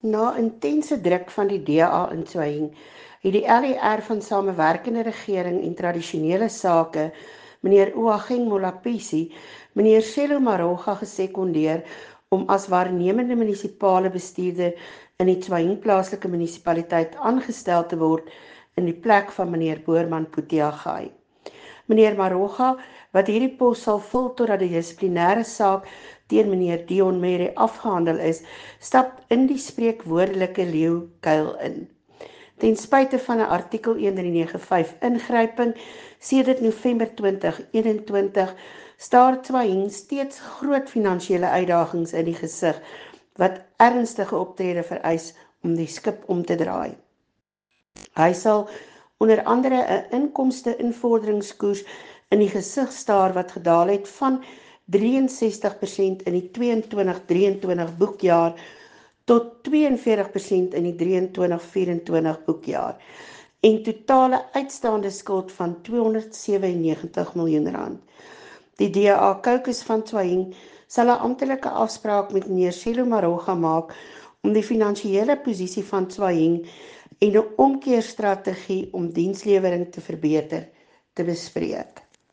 Na intense druk van die DA in Tswaing, het die LER van Samewerkende Regering en Tradisionele Sake, meneer Oageng Molapisi, meneer Sello Maroga gesekondeer om as waarnemende munisipale bestuurder in die Tswaing plaaslike munisipaliteit aangestel te word in die plek van meneer Boorman Puteagai. Meneer Maroga, wat hierdie pos sal vul totdat die dissiplinêre saak teen meneer Dion Mere afgehandel is, stap in die spreekwoordelike leeukuil in. Ten spyte van 'n artikel 1395 ingryping sedert November 2021 staar Tswaing steeds groot finansiële uitdagings in die gesig wat ernstige optrede vereis om die skip om te draai. Hy sal onder andere 'n inkomste-invorderingskoers in die gesig staar wat gedaal het van 63% in die 22-23 boekjaar tot 42% in die 23-24 boekjaar en totale uitstaande skuld van R297 miljoen. Die DA Caucus van Tswaing sal 'n amptelike afspraak met meneer Sello Maroga maak om die finansiële posisie van Tswaing en 'n omkeerstrategie om dienslewering te verbeter te bespreek.